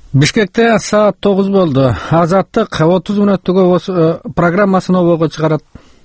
Бишкекте саат 9 болду. Азаттык 30 мүнөттүк программасын обого чыгарат.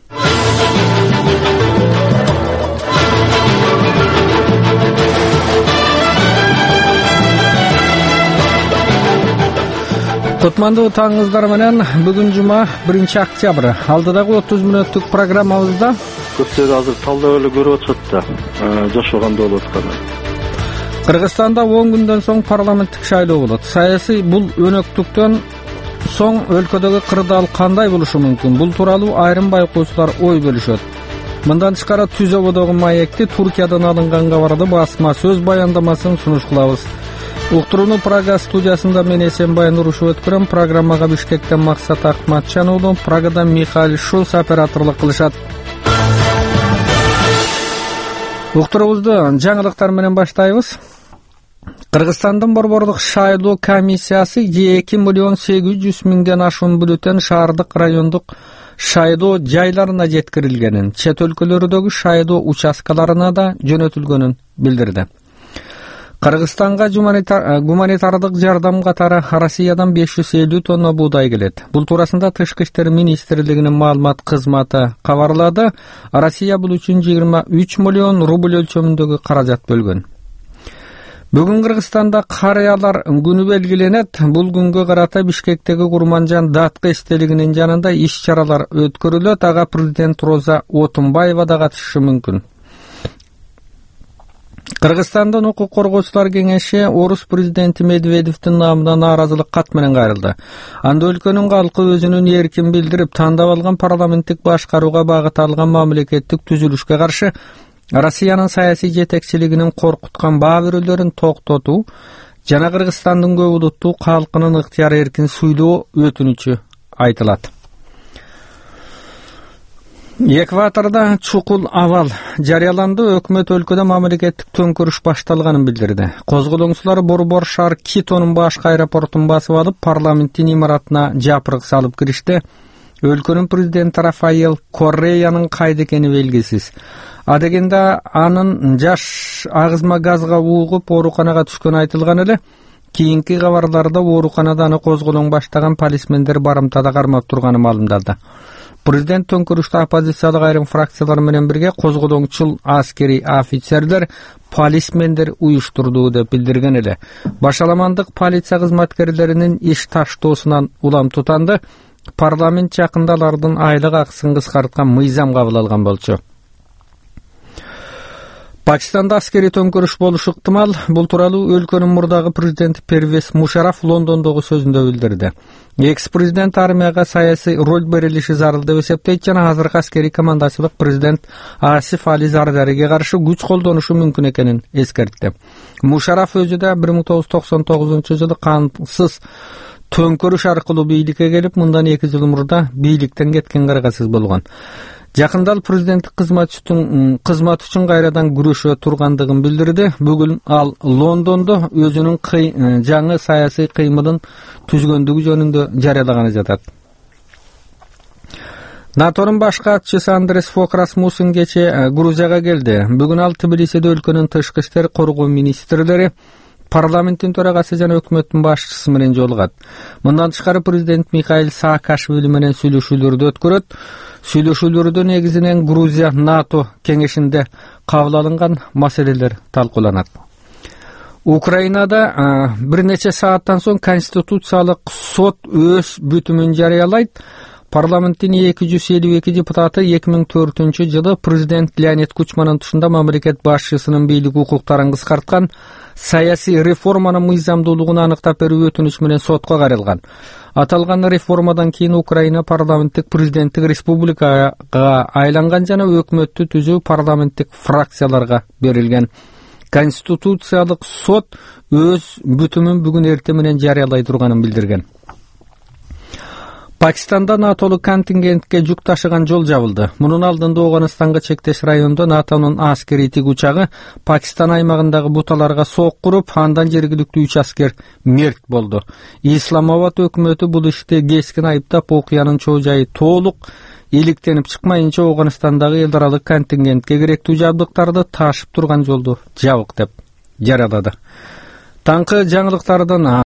Кутмандуу таңыңыздар менен. Бүгүн жума 1-октябрь. Алдыдагы 30 мүнөттүк программабызда көптөр азыр талдап эле көрүп атышат да, жашаганда болуп атканы. Кыргызстанда 10 күндөн соң парламенттик шайлоо болот. Саясий бул өнөктүктөн соң өлкөдөгү кырдаал кандай болушу мүмкүн? Бул тууралуу айрым байкоочулар ой бөлүшөт. Мындан тышкары Түз ободогу маекти Туркиядан алынган кабарды басма сөз баяндамасын сунуш кылабыз. Уктурууну Прага студиясында мен Эсенбай Нурушев өткөрөм. Программага Бишкектен Максат Акматчан уулу, Прагадан Михаил Шулц операторлук кылышат. Уктуруубузду жаңылыктар менен баштайбыз. Кыргызстандын борбордук шайлоо комиссиясы 2 миллион 800 миңден ашуун бюллетень шаардык райондук шайлоо жайларына жеткирилгенин, чет өлкөлөрдөгү шайлоо участкаларына да жөнөтүлгөнүн билдирди. Кыргызстанга гуманитардык жардам катары Россиядан 550 тонна буудай келет. Бул туурасында Тышкы иштер министрлигинин маалымат кызматы кабарлады. Россия бул үчүн 23 миллион рубль өлчөмүндөгү каражат бөлгөн. Бүгүн Кыргызстанда карыялар күнү белгиленет. Бул күнгө карата Бишкектеги Курманжан датка эстелигинин жанында иш-чаралар өткөрүлөт. Ага президент Роза Отунбаева да катышышы мүмкүн. Кыргызстандын укук коргоочулар кеңеши орус президенти Медведевдин наамына нааразылык кат менен кайрылды. Анда өлкөнүн калкы өзүнүн эркин билдирип, тандап алган парламенттик башкарууга багыт алган мамлекеттик түзүлүшкө каршы Россиянын саясий жетекчилигинин коркуткан баа бирөөлөрүн токтотуу жана Кыргызстандын көп улуттуу калкынын ыктыяр эркин сүйлөө өтүнүчү айтылат. Экваторда чукул абал жарыяланды. Өкмөт өлкөдө мамлекеттик төңкөрүш башталганын билдирди. Козголоңчулар борбор шаар Китонун башкы аэропортун басып алып, парламенттин имаратына жапырык салып киришти. Өлкөнүн президенти Рафаэл Корреянын кайда экени белгисиз. Адегенде анын жаш агызма газга уугуп ооруканага түшкөнү айтылган эле. Кийинки кабарларда ооруканада аны козголоң баштаган полисмендер барымтада кармап турганы маалымдалды. Президент төңкөрүштө оппозициялык айрым фракциялар менен бирге козголоңчул аскери офицерлер, полисмендер уюштурду деп билдирген эле. Башаламандык полиция кызматкерлеринин иш таштоосунан улам тутанды. Парламент жакында алардын айлык акысын кыскарткан мыйзам кабыл алган болчу. Пакистанда аскери төңкөрүш болушу ыктымал. Бул тууралуу өлкөнүн мурдагы президенти Первез Мушараф Лондондогу сөзүндө билдирди. Экс-президент армияга саясий роль берилиши зарыл деп эсептейт жана азыркы аскери командачылык президент Асиф Али Зардариге каршы күч колдонушу мүмкүн экенин эскертти. Мушараф өзү да 1999-жылы кансыз төңкөрүш аркылуу бийликке келип, мындан 2 жыл мурда бийликтен кеткен кыргызсыз болгон. Жакында президенттик кызмат үчүн кайрадан күрөшө тургандыгын билдирди. Бүгүн ал Лондондо өзүнүн жаңы саясий кыймылын түзгөндүгү жөнүндө жарыялаганы жатат. НАТОнун баш катчысы Андрес Фок Расмуссен кече Грузияга келди. Бүгүн ал Тбилисиде өлкөнүн тышкы иштер, коргоо министрлери, парламенттин төрагасы жана өкмөттүн башчысы менен жолугат. Мындан тышкары президент Михаил Саакашвили менен сүйлөшүүлөрдү өткөрөт. Сүйлөшүүлөрдө негизинен Грузия НАТО кеңешинде кабыл алынган маселелер талкууланат. Украинада бир нече сааттан соң Конституциялык сот өз бүтүмүн жарыялайт. Парламенттин 252 депутаты 2004-жылы президент Леонид Кучманын тушунда мамлекет башчысынын бийлик укуктарын кыскарткан саясий реформанын мыйзамдуулугун аныктап берүү өтүнүч менен сотко кайрылган. Аталган реформадан кийин Украина парламенттик президенттик республикага айланган жана өкмөттү түзүү парламенттик фракцияларга берилген. Конституциялык сот өз бүтүмүн бүгүн эртең менен жарыялай турганын билдирген. Пакистанда натолук контингентке жүк ташыган жол жабылды. Мунун алдында Оганыстанга чектеш райондо НАТОнун аскери тик учагы Пакистан аймагындагы буталарга сок куруп, андан жергиликтүү 3 аскер мерт болду. Исламабад өкмөтү бул ишти кескин айыптап, окуянын чоо жайы толук иликтенип чыкмайынча Оганыстандагы эл аралык контингентке керектүү жабдыктарды ташып турган жолду жабык деп жарыялады. Таңкы жаңылыктардын